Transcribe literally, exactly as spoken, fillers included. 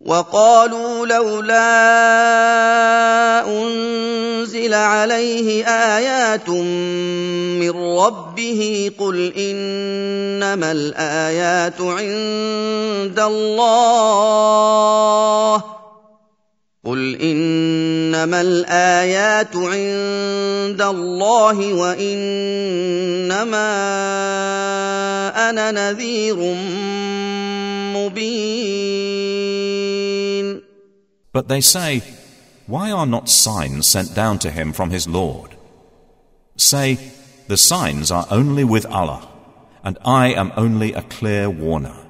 وقالوا لولا أنزل عليه آيات من ربه قل إنما الآيات عند الله قل إنما الآيات عند الله وإنما أنا نذير مبين. But they say, why are not signs sent down to him from his Lord? Say, the signs are only with Allah, and I am only a clear warner.